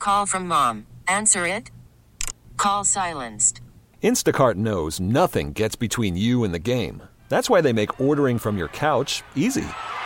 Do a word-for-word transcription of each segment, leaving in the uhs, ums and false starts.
Call from mom. Answer it. Call silenced. Instacart knows nothing gets between you and the game. That's why they make ordering from your couch easy.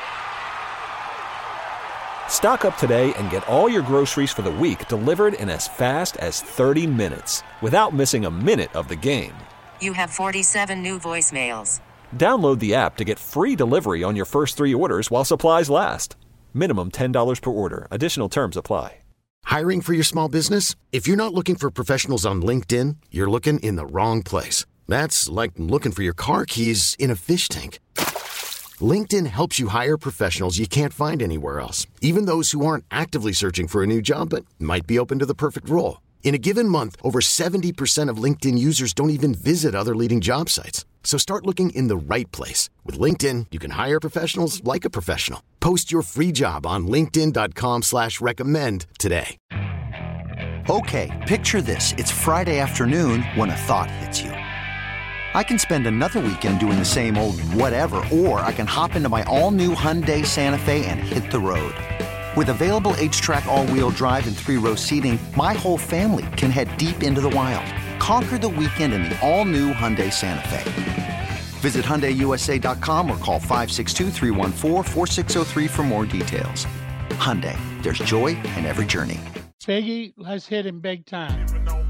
Stock up today and get all your groceries for the week delivered in as fast as thirty minutes without missing a minute of the game. You have forty-seven new voicemails. Download the app to get free delivery on your first three orders while supplies last. Minimum ten dollars per order. Additional terms apply. Hiring for your small business? If you're not looking for professionals on LinkedIn, you're looking in the wrong place. That's like looking for your car keys in a fish tank. LinkedIn helps you hire professionals you can't find anywhere else, even those who aren't actively searching for a new job but might be open to the perfect role. In a given month, over seventy percent of LinkedIn users don't even visit other leading job sites. So start looking in the right place. With LinkedIn, you can hire professionals like a professional. Post your free job on linkedin.com slash recommend today. Okay, picture this. It's Friday afternoon when a thought hits you. I can spend another weekend doing the same old whatever, or I can hop into my all-new Hyundai Santa Fe and hit the road. With available H-Track all-wheel drive and three-row seating, my whole family can head deep into the wild. Conquer the weekend in the all-new Hyundai Santa Fe. Visit Hyundai U S A dot com or call five six two, three one four, four six zero three for more details. Hyundai, there's joy in every journey. Biggie has hit him big time.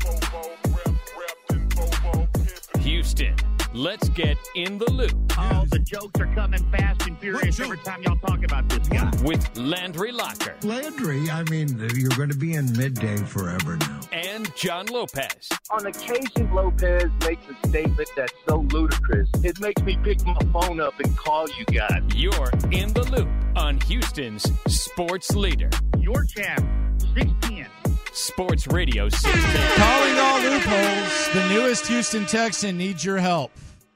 Houston, let's get in the loop. Oh, the jokes are coming fast and furious every time y'all talk about this guy. With Landry Locker. Landry, I mean, you're going to be in midday forever now. And John Lopez. On occasion, Lopez makes a statement that's so ludicrous, it makes me pick my phone up and call you guys. You're in the loop on Houston's sports leader. Your champ, six ten. Sports Radio six ten. Calling all loopholes, the newest Houston Texan needs your help.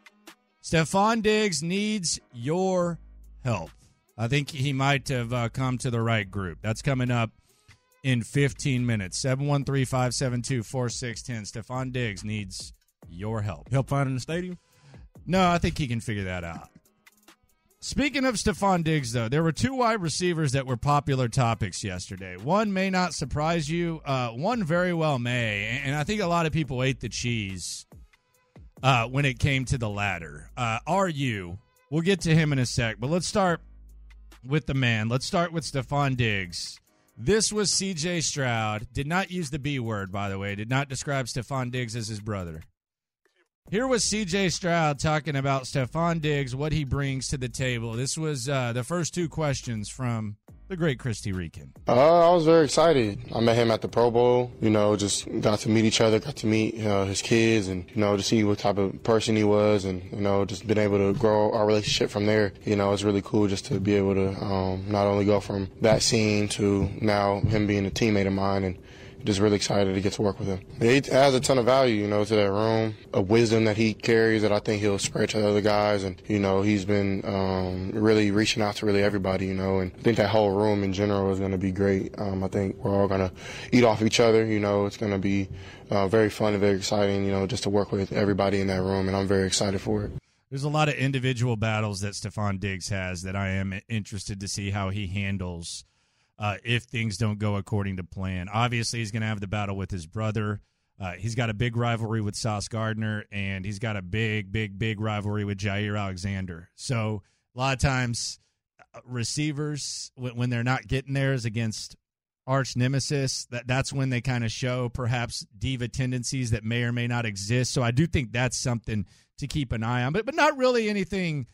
Stefon Diggs needs your help. I think he might have uh, come to the right group. That's coming up in fifteen minutes. seven one three, five seven two, four six one zero. Stefon Diggs needs your help. Help finding the stadium? No, I think he can figure that out. Speaking of Stefon Diggs, though, there were two wide receivers that were popular topics yesterday. One may not surprise you. Uh, one very well may. And I think a lot of people ate the cheese uh, when it came to the latter. Uh, are you? We'll get to him in a sec. But let's start with the man. Let's start with Stefon Diggs. This was C J Stroud. Did not use the B word, by the way. Did not describe Stefon Diggs as his brother. Here was C J Stroud talking about Stefon Diggs, what he brings to the table. This was uh, the first two questions from the great Christy Rican. Uh, I was very excited. I met him at the Pro Bowl. You know, just got to meet each other, got to meet uh, his kids, and, you know, to see what type of person he was, and, you know, just been able to grow our relationship from there. You know, it's really cool just to be able to um, not only go from that scene to now him being a teammate of mine, and just really excited to get to work with him. He adds a ton of value, you know, to that room, a wisdom that he carries that I think he'll spread to other guys. And, you know, he's been um, really reaching out to really everybody, you know, and I think that whole room in general is going to be great. Um, I think we're all going to eat off each other, you know, it's going to be uh, very fun and very exciting, you know, just to work with everybody in that room, and I'm very excited for it. There's a lot of individual battles that Stefon Diggs has that I am interested to see how he handles Uh, if things don't go according to plan. Obviously, he's going to have the battle with his brother. Uh, he's got a big rivalry with Sauce Gardner, and he's got a big, big, big rivalry with Jair Alexander. So a lot of times receivers, when, when they're not getting theirs against arch nemesis, that, that's when they kind of show perhaps diva tendencies that may or may not exist. So I do think that's something to keep an eye on, but but not really anything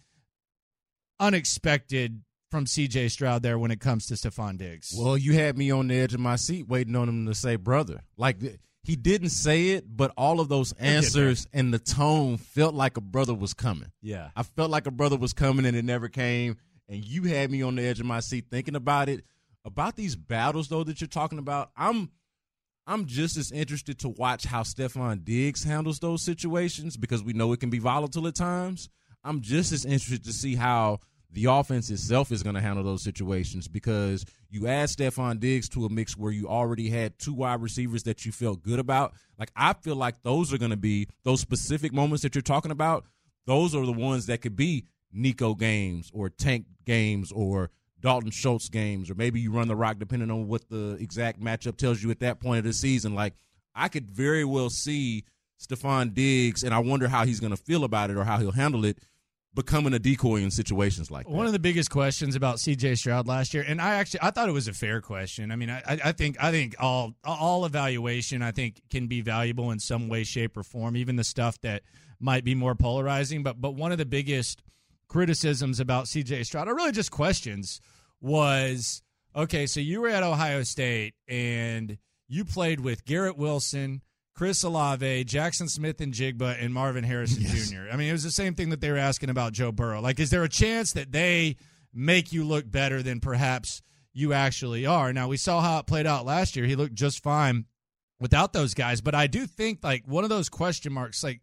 unexpected from C J Stroud there when it comes to Stefon Diggs. Well, you had me on the edge of my seat waiting on him to say brother. Like, he didn't say it, but all of those answers and the tone felt like a brother was coming. Yeah. I felt like a brother was coming, and it never came. And you had me on the edge of my seat thinking about it. About these battles, though, that you're talking about, I'm I'm just as interested to watch how Stefon Diggs handles those situations, because we know it can be volatile at times. I'm just as interested to see how the offense itself is going to handle those situations, because you add Stefon Diggs to a mix where you already had two wide receivers that you felt good about. Like, I feel like those are going to be those specific moments that you're talking about. Those are the ones that could be Nico games or Tank games or Dalton Schultz games, or maybe you run the rock depending on what the exact matchup tells you at that point of the season. Like, I could very well see Stephon Diggs, and I wonder how he's going to feel about it or how he'll handle it, becoming a decoy in situations like that. One of the biggest questions about C J Stroud last year, and I actually I thought it was a fair question. I mean, I, I think I think all all evaluation I think can be valuable in some way, shape, or form, even the stuff that might be more polarizing. But but one of the biggest criticisms about C J Stroud, or really just questions, was, okay, so you were at Ohio State and you played with Garrett Wilson, Chris Olave, Jackson Smith and Jigba, and Marvin Harrison yes. Junior I mean, it was the same thing that they were asking about Joe Burrow. Like, is there a chance that they make you look better than perhaps you actually are? Now, we saw how it played out last year. He looked just fine without those guys. But I do think, like, one of those question marks, like,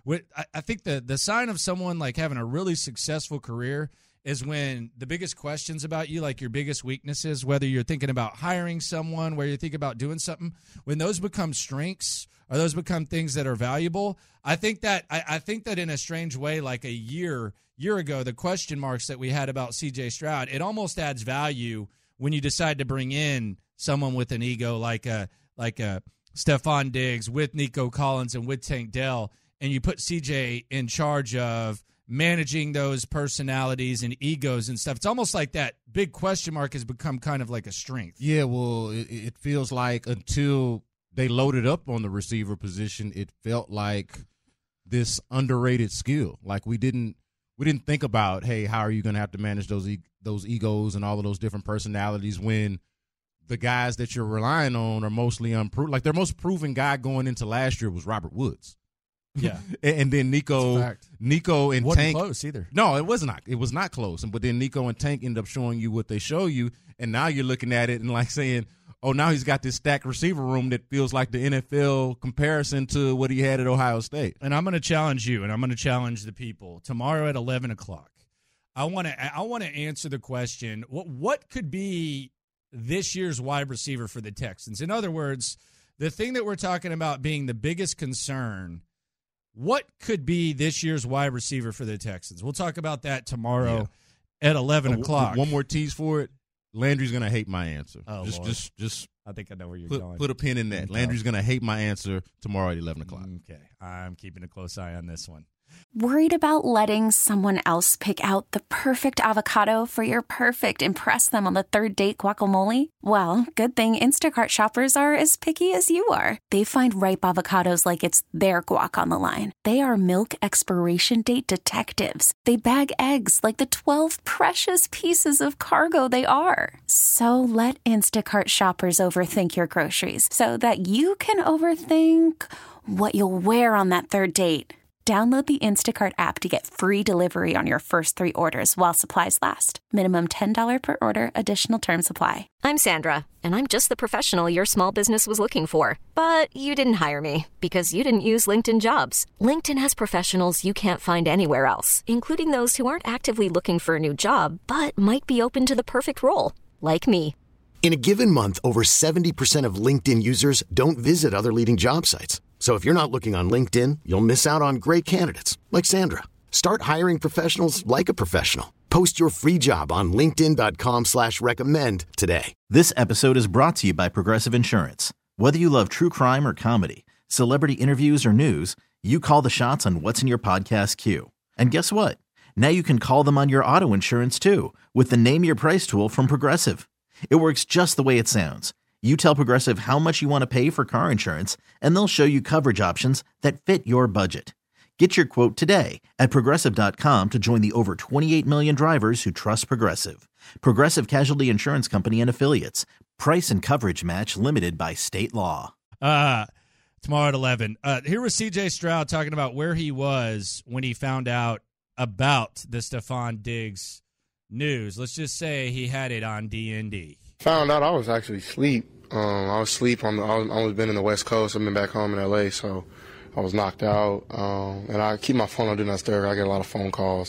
I think the, the sign of someone, like, having a really successful career is when the biggest questions about you, like your biggest weaknesses, whether you're thinking about hiring someone, where you think about doing something, when those become strengths or those become things that are valuable, I think that I, I think that in a strange way, like a year year ago, the question marks that we had about C J Stroud, it almost adds value when you decide to bring in someone with an ego like a like a Stephon Diggs with Nico Collins and with Tank Dell, and you put C J in charge of managing those personalities and egos and stuff. It's almost like that big question mark has become kind of like a strength. Yeah, well, it, it feels like until they loaded up on the receiver position, it felt like this underrated skill. Like we didn't we didn't think about, hey, how are you going to have to manage those e- those egos and all of those different personalities when the guys that you're relying on are mostly unproven. Like their most proven guy going into last year was Robert Woods. Yeah, and then Nico, Nico and wasn't Tank. Close either. No, it was not. It was not close. But then Nico and Tank end up showing you what they show you, and now you're looking at it and like saying, "Oh, now he's got this stacked receiver room that feels like the N F L comparison to what he had at Ohio State." And I'm going to challenge you, and I'm going to challenge the people tomorrow at eleven o'clock. I want to. I want to answer the question: What what could be this year's wide receiver for the Texans? In other words, the thing that we're talking about being the biggest concern. What could be this year's wide receiver for the Texans? We'll talk about that tomorrow yeah. at eleven o'clock. One more tease for it. Landry's going to hate my answer. Oh, just, Lord. just, just. I think I know where you're put, going. Put a pin in that. Okay. Landry's going to hate my answer tomorrow at eleven o'clock. Okay. I'm keeping a close eye on this one. Worried about letting someone else pick out the perfect avocado for your perfect impress them on the third date guacamole? Well, good thing Instacart shoppers are as picky as you are. They find ripe avocados like it's their guac on the line. They are milk expiration date detectives. They bag eggs like the twelve precious pieces of cargo they are. So let Instacart shoppers overthink your groceries so that you can overthink what you'll wear on that third date. Download the Instacart app to get free delivery on your first three orders while supplies last. Minimum ten dollars per order. Additional terms apply. I'm Sandra, and I'm just the professional your small business was looking for. But you didn't hire me because you didn't use LinkedIn Jobs. LinkedIn has professionals you can't find anywhere else, including those who aren't actively looking for a new job, but might be open to the perfect role, like me. In a given month, over seventy percent of LinkedIn users don't visit other leading job sites. So if you're not looking on LinkedIn, you'll miss out on great candidates like Sandra. Start hiring professionals like a professional. Post your free job on linkedin dot com slash recommend today. This episode is brought to you by Progressive Insurance. Whether you love true crime or comedy, celebrity interviews or news, you call the shots on what's in your podcast queue. And guess what? Now you can call them on your auto insurance too with the Name Your Price tool from Progressive. It works just the way it sounds. You tell Progressive how much you want to pay for car insurance, and they'll show you coverage options that fit your budget. Get your quote today at Progressive dot com to join the over twenty-eight million drivers who trust Progressive. Progressive Casualty Insurance Company and Affiliates. Price and coverage match limited by state law. Uh, tomorrow at eleven. Uh, here was C J Stroud talking about where he was when he found out about the Stephon Diggs news. Let's just say he had it on D N D. Found out I was actually asleep. Um, I was asleep on the. I was, I was been in the West Coast. I've been back home in L A, so I was knocked out. Um, and I keep my phone on Do Not Disturb. I get a lot of phone calls,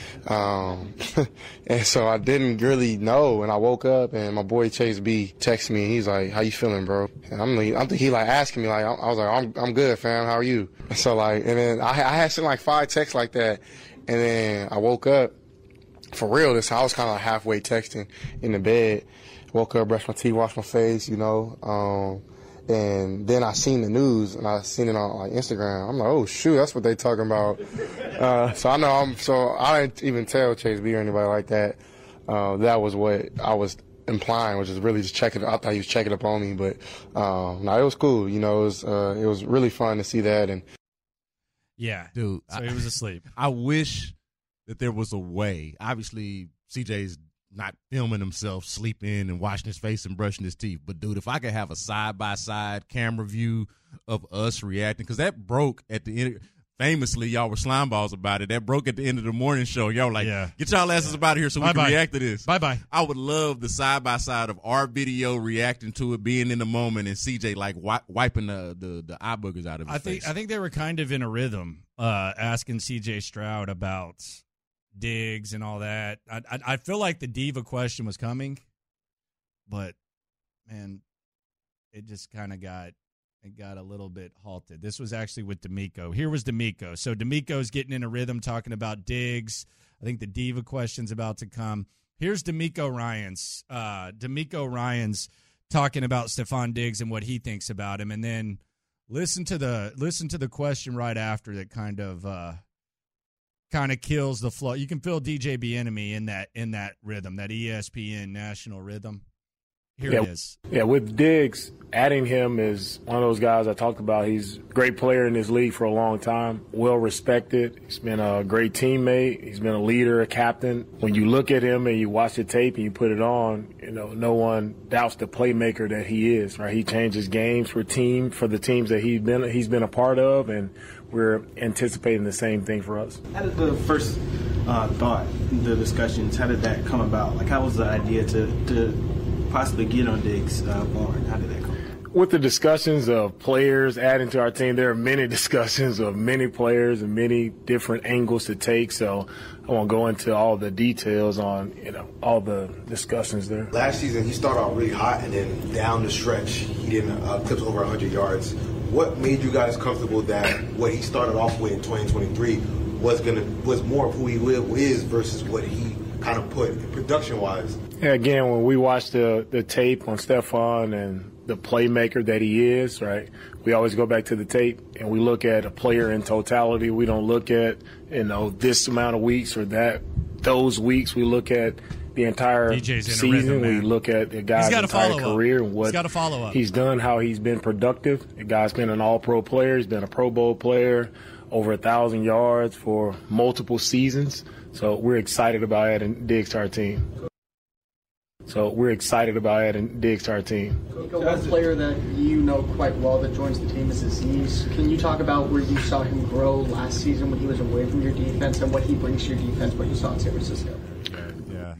um, and so I didn't really know. And I woke up, and my boy Chase B texted me. And he's like, "How you feeling, bro?" And I'm like, I think he like asking me like, I was like, "I'm I'm good, fam. How are you?" So like, and then I, I had sent like five texts like that, and then I woke up. for real this time. I was kind of like halfway texting in the bed. Woke up, brushed my teeth, washed my face, you know. Um, and then I seen the news, and I seen it on like Instagram. I'm like, oh, shoot, that's what they talking about. Uh, so I know I'm – so I didn't even tell Chase B or anybody like that. Uh, that was what I was implying, which is really just checking – I thought he was checking up on me. But, um, no, it was cool. You know, it was, uh, it was really fun to see that. And yeah. Dude. So I, he was asleep. I wish that there was a way. Obviously, C J's – not filming himself sleeping and washing his face and brushing his teeth. But, dude, if I could have a side-by-side camera view of us reacting, because that broke at the end. Famously, y'all were slime balls about it. That broke at the end of the morning show. Y'all were like, yeah. get y'all asses yeah. out of here so we Bye-bye. can react to this. Bye-bye. I would love the side-by-side of our video reacting to it, being in the moment, and C J, like, wi- wiping the, the, the eye boogers out of his I think, face. I think they were kind of in a rhythm, uh, asking C J Stroud about – Diggs and all that. I, I I feel like the diva question was coming, but man, it just kind of got it got a little bit halted. This was actually with D'Amico. Here was D'Amico. So D'Amico's getting in a rhythm talking about Diggs. I think the diva question's about to come. Here's D'Amico Ryans. Uh, D'Amico Ryans talking about Stephon Diggs and what he thinks about him, and then listen to the listen to the question right after that kind of. Uh, kind of kills the flow. You can feel D J Bieniemy in that in that rhythm, that E S P N national rhythm. Here yeah, it is. Yeah, with Diggs, adding him is one of those guys I talked about. He's a great player in this league for a long time, well respected. He's been a great teammate. He's been a leader, a captain. When you look at him and you watch the tape and you put it on, you know, no one doubts the playmaker that he is, right? He changes games for team, for the teams that he's been he's been a part of, and we're anticipating the same thing for us. How did the first uh, thought, the discussions, how did that come about? Like, how was the idea to, to possibly get on Diggs uh, born? How did that come about? With the discussions of players adding to our team, there are many discussions of many players and many different angles to take. So I won't go into all the details on, you know, all the discussions there. Last season, he started off really hot, and then down the stretch, he didn't uh, clips over one hundred yards. What made you guys comfortable that what he started off with in twenty twenty-three was gonna was more of who he is versus what he kind of put production-wise? Yeah, again, when we watch the, the tape on Stephon and the playmaker that he is, right, we always go back to the tape and we look at a player in totality. We don't look at, you know, this amount of weeks or that, those weeks. We look at the entire season. Rhythm, we look at the guy's entire career and what he's, he's done, how he's been productive. The guy's been an all-pro player. He's been a Pro Bowl player, over a thousand yards for multiple seasons. So we're excited about adding Diggs to our team. So we're excited about adding Diggs to our team. One player that you know quite well that joins the team is Azeez. Can you talk about where you saw him grow last season when he was away from your defense and what he brings to your defense, what you saw in San Francisco? Yeah.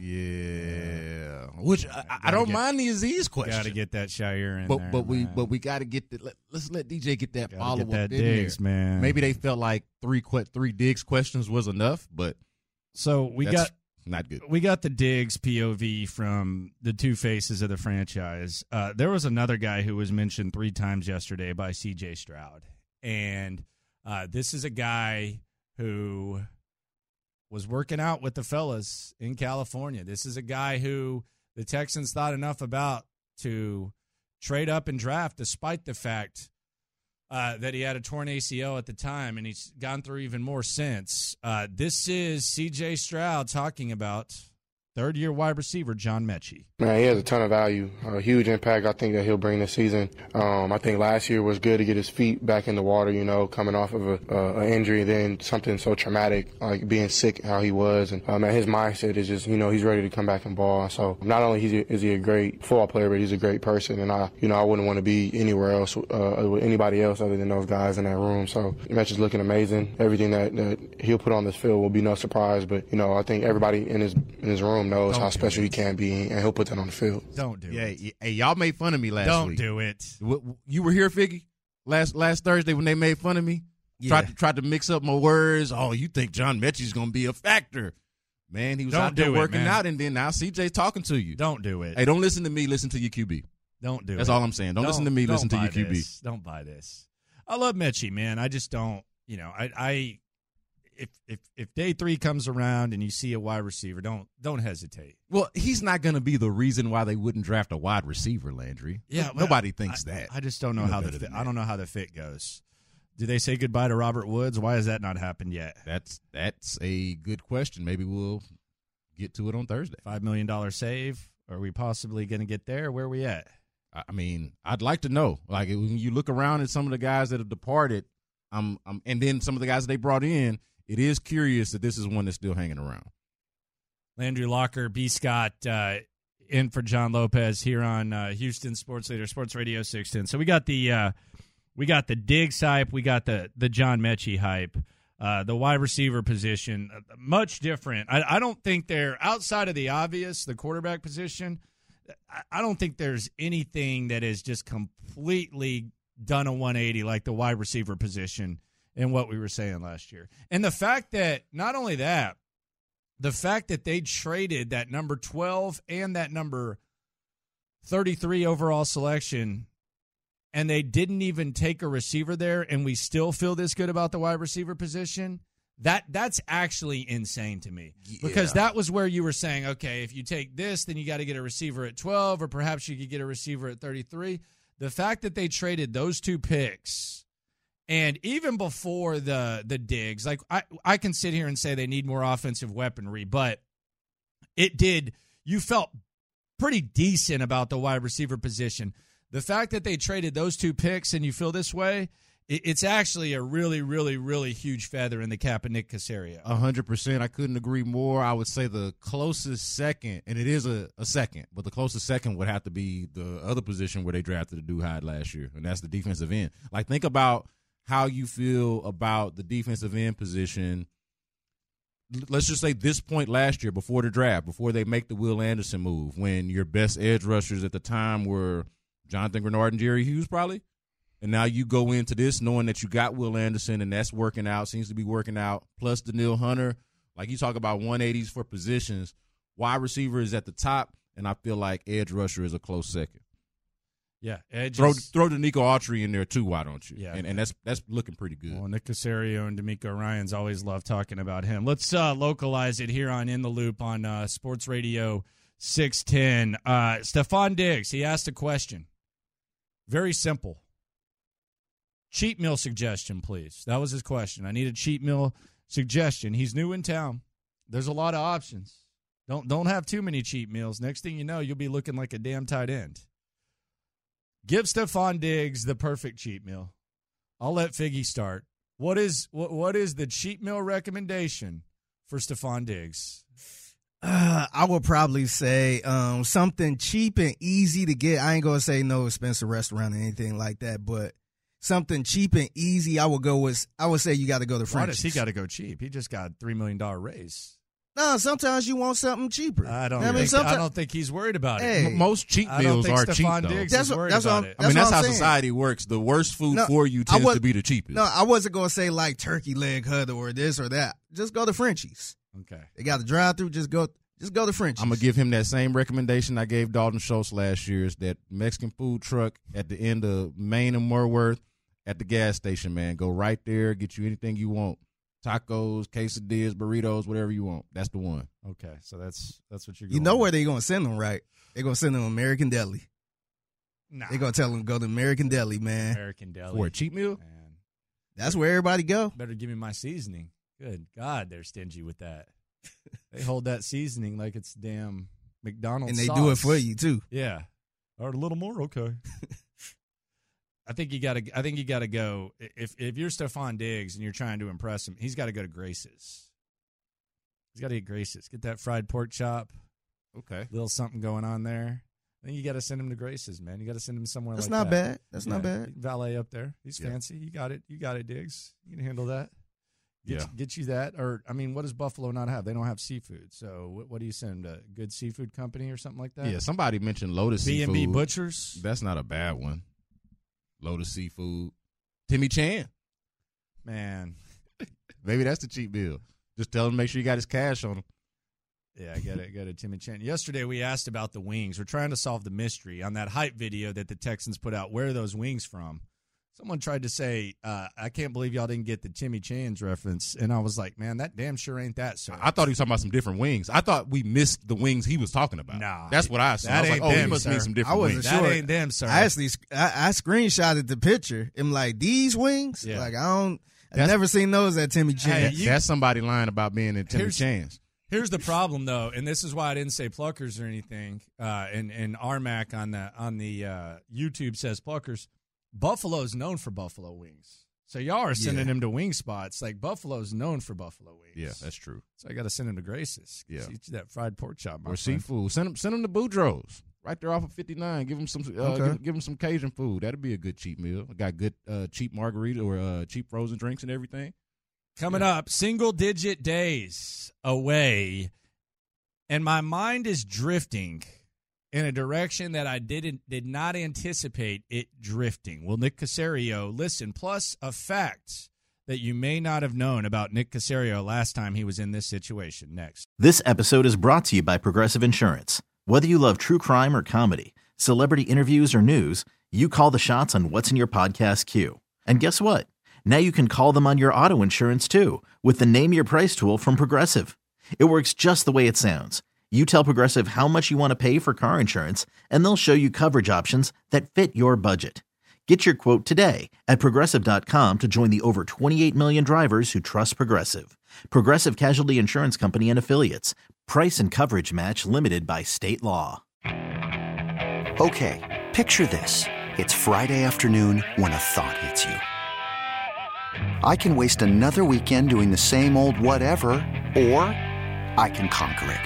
Yeah. Which I, I don't get, mind the Azeez question. Got to get that Shire in but, there. But we man. but we got to get the, let, let's let D J get that gotta follow get up that in Diggs, there. Man. Maybe they felt like three three Diggs questions was enough, but so we got not good. We got the Diggs P O V from the two faces of the franchise. Uh, there was another guy who was mentioned three times yesterday by C J Stroud, and uh, this is a guy who was working out with the fellas in California. This is a guy who the Texans thought enough about to trade up and draft, despite the fact uh, that he had a torn A C L at the time, and he's gone through even more since. Uh, this is C J Stroud talking about third-year wide receiver John Mechie. Man, he has a ton of value, a huge impact I think that he'll bring this season. Um, I think last year was good to get his feet back in the water, you know, coming off of a, uh, an injury, then something so traumatic like being sick, how he was. And uh, man, his mindset is just, you know, he's ready to come back and ball. So not only is he, is he a great football player, but he's a great person. And I, you know, I wouldn't want to be anywhere else uh, with anybody else other than those guys in that room. So Mechie is looking amazing. Everything that, that he'll put on this field will be no surprise. But you know, I think everybody in his in his room knows Don't how special he can be, and he'll put that on the field. Don't do yeah, it. Yeah, hey, y'all made fun of me last Don't week. Don't do it. You were here, Figgy, last last Thursday when they made fun of me. Yeah. Tried to tried to mix up my words. Oh, you think John Mechie's gonna be a factor? Man, he was don't out there working it, out, and then now C J's talking to you. Don't do it. Hey, don't listen to me. Listen to your Q B. Don't do That's it. That's all I'm saying. Don't, don't listen to me. Listen to your Q B. This. Don't buy this. I love Mechie, man. I just don't. You know, I. I if if if day three comes around and you see a wide receiver, don't don't hesitate. Well, he's not going to be the reason why they wouldn't draft a wide receiver, Landry. Yeah, nobody I, thinks I, that. I just don't know how the fit, I don't know how the fit goes. Do they say goodbye to Robert Woods? Why has that not happened yet? That's that's a good question. Maybe we'll get to it on Thursday. Five million dollar save. Are we possibly going to get there? Where are we at? I mean, I'd like to know. Like when you look around at some of the guys that have departed, um, um, and then some of the guys that they brought in, it is curious that this is one that's still hanging around. Landry Locker, B. Scott, uh, in for John Lopez here on uh, Houston Sports Leader, Sports Radio six ten. So we got the uh, we got the Diggs hype, we got the the John Mechie hype, uh, the wide receiver position, uh, much different. I, I don't think they're outside of the obvious, the quarterback position. I don't think there's anything that is just completely done a one eighty like the wide receiver position and what we were saying last year. And the fact that, not only that, the fact that they traded that number twelve and that number thirty-three overall selection, and they didn't even take a receiver there, and we still feel this good about the wide receiver position, That that's actually insane to me, because Yeah. that was where you were saying, okay, if you take this, then you got to get a receiver at twelve, or perhaps you could get a receiver at thirty-three. The fact that they traded those two picks, and even before the the Diggs, like I, I can sit here and say they need more offensive weaponry, but it did. You felt pretty decent about the wide receiver position. The fact that they traded those two picks and you feel this way, it's actually a really, really, really huge feather in the cap of Nick Caserio. A hundred percent. I couldn't agree more. I would say the closest second, and it is a, a second, but the closest second would have to be the other position where they drafted the dude Hyde last year, and that's the defensive end. Like, think about how you feel about the defensive end position. Let's just say this point last year, before the draft, before they make the Will Anderson move, when your best edge rushers at the time were Jonathan Grenard and Jerry Hughes, probably. And now you go into this knowing that you got Will Anderson, and that's working out, seems to be working out, plus Danielle Hunter. Like, you talk about one eighties for positions. Wide receiver is at the top, and I feel like edge rusher is a close second. Yeah, edge Throw, is- throw D'Amico Autry in there, too, why don't you? Yeah. And, and that's that's looking pretty good. Well, Nick Caserio and D'Amico Ryans always love talking about him. Let's uh, localize it here on In the Loop on uh, Sports Radio six ten. Uh, Stephon Diggs, he asked a question. Very simple. Cheat meal suggestion, please. That was his question. I need a cheat meal suggestion. He's new in town. There's a lot of options. Don't don't have too many cheat meals. Next thing you know, you'll be looking like a damn tight end. Give Stephon Diggs the perfect cheat meal. I'll let Figgy start. What is what what is the cheat meal recommendation for Stephon Diggs? Uh, I would probably say um, something cheap and easy to get. I ain't gonna say no expensive restaurant or anything like that, but something cheap and easy. I would go with. I would say you got to go to Why French's. does he got to go cheap? He just got a three million dollar raise. No, sometimes you want something cheaper. I don't. I mean, think, sometimes- I don't think he's worried about Hey. it. M- Most cheat I don't meals think are cheap, Stephon though. Diggs That's is what- worried that's what about I'm- it. I mean, That's that's what how I'm saying. society works. The worst food No, for you I tends was- to be the cheapest. No, I wasn't gonna say like turkey leg hut or this or that. Just go to Frenchies. Okay. They got the drive through. Just go. Just go to Frenchies. I'm going to give him that same recommendation I gave Dalton Schultz last year, is that Mexican food truck at the end of Main and Moorworth at the gas station, man. Go right there, get you anything you want. Tacos, quesadillas, burritos, whatever you want. That's the one. Okay, so that's that's what you're You going know with. where they gonna send them, right? They're gonna send them American Deli. Nah. They're gonna tell them to go to American Deli, man. American Deli. For a cheap meal? Man, That's where everybody go. better give me my seasoning. Good God, they're stingy with that. They hold that seasoning like it's damn McDonald's And they sauce. do it for you too. Yeah, or a little more. Okay. I think you got to. I think you got to go. If if you're Stephon Diggs and you're trying to impress him, he's got to go to Grace's. He's got to eat Grace's. Get that fried pork chop. Okay. Little something going on there. I think you got to send him to Grace's, man. You got to send him somewhere. That's like not that. bad. That's not bad. Valet up there. He's Yeah. fancy. You got it. You got it, Diggs. You can handle that. Get, Yeah. get you that. Or, I mean, what does Buffalo not have? They don't have seafood. So, what, what do you send? A good seafood company or something like that? Yeah, somebody mentioned Lotus B and B Seafood. Butchers. That's not a bad one. Lotus Seafood. Timmy Chan. Man. Maybe that's the cheap bill. Just tell him to make sure you got his cash on him. Yeah, I get it. Got it, Timmy Chan. Yesterday, we asked about the wings. We're trying to solve the mystery on that hype video that the Texans put out. Where are those wings from? Someone tried to say, uh, I can't believe y'all didn't get the Timmy Chan's reference. And I was like, man, that damn sure ain't that, sir. I thought he was talking about some different wings. I thought we missed the wings he was talking about. Nah. That's what I assumed. That I was ain't like, oh, them, he must sir. mean some different I wasn't wings. sure. That ain't them, sir. I actually, I, I screenshotted the picture. I'm like, these wings? Yeah. Like, I don't, I've That's- never seen those at Timmy Chan. Hey, That- you- That's somebody lying about being in Timmy Here's- Chan's. Here's the problem, though, and this is why I didn't say Pluckers or anything. Uh, and and Armac on the on the uh, YouTube says Pluckers. Buffalo's known for buffalo wings, so y'all are sending Yeah. him to wing spots. Like Buffalo's known for buffalo wings. Yeah, that's true. So I got to send him to Grace's. Yeah. Eat you that fried pork chop, my Or friend. seafood. Send him, send him to Boudreaux's. Right there off of fifty-nine. Give him some uh, Okay. give, give him some Cajun food. That'd be a good cheap meal. I got good uh, cheap margarita or uh, cheap frozen drinks and everything. Coming Yeah. up, single-digit days away, and my mind is drifting in a direction that I didn't did not anticipate it drifting. Well, Nick Caserio, listen, plus a fact that you may not have known about Nick Caserio last time he was in this situation. Next. This episode is brought to you by Progressive Insurance. Whether you love true crime or comedy, celebrity interviews or news, you call the shots on what's in your podcast queue. And guess what? Now you can call them on your auto insurance too with the Name Your Price tool from Progressive. It works just the way it sounds. You tell Progressive how much you want to pay for car insurance, and they'll show you coverage options that fit your budget. Get your quote today at Progressive dot com to join the over twenty-eight million drivers who trust Progressive. Progressive Casualty Insurance Company and Affiliates. Price and coverage match limited by state law. Okay, picture this. It's Friday afternoon when a thought hits you. I can waste another weekend doing the same old whatever, or I can conquer it.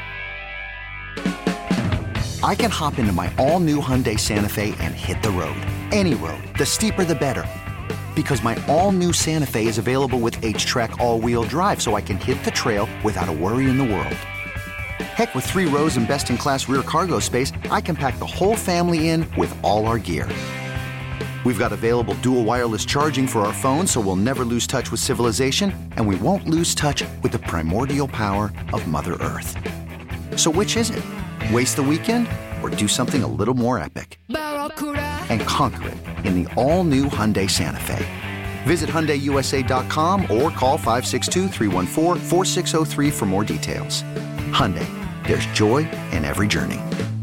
I can hop into my all-new Hyundai Santa Fe and hit the road. Any road. The steeper, the better. Because my all-new Santa Fe is available with H-Track all-wheel drive, so I can hit the trail without a worry in the world. Heck, with three rows and best-in-class rear cargo space, I can pack the whole family in with all our gear. We've got available dual wireless charging for our phones, so we'll never lose touch with civilization, and we won't lose touch with the primordial power of Mother Earth. So which is it? Waste the weekend or do something a little more epic? And conquer it in the all-new Hyundai Santa Fe. Visit Hyundai U S A dot com or call five six two, three one four, four six zero three for more details. Hyundai, there's joy in every journey.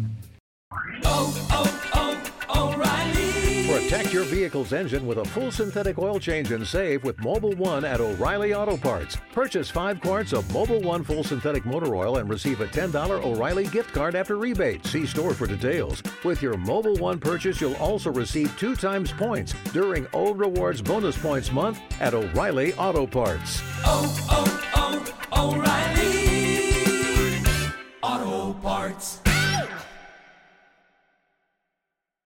Protect your vehicle's engine with a full synthetic oil change and save with Mobil one at O'Reilly Auto Parts. Purchase five quarts of Mobil one full synthetic motor oil and receive a ten dollars O'Reilly gift card after rebate. See store for details. With your Mobil one purchase, you'll also receive two times points during O Rewards Bonus Points Month at O'Reilly Auto Parts. Oh, oh, oh, O'Reilly Auto Parts.